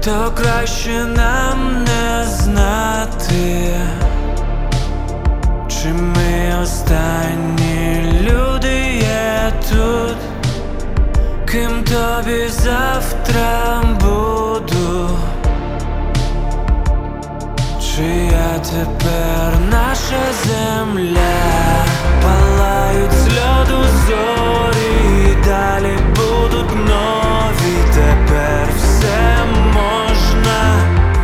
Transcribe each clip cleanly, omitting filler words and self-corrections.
то краще нам не знати, чи ми останні люди є тут. Ким тобі завтра буду, чия тепер наша земля? Палають з льоду зорі, і далі будуть нові. Тепер все можна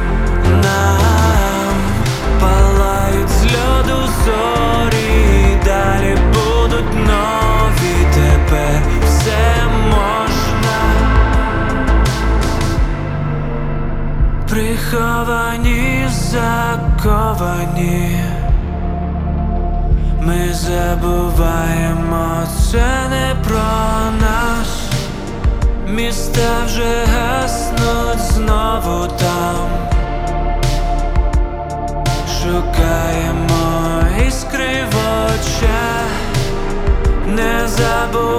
нам. Палають з льоду зорі, і далі будуть нові. Тепер все можна. Приховані, заковані, ми забуваємо, це не про нас. Міста вже гаснуть знову там. Шукаємо іскри в очах, не забуваємо.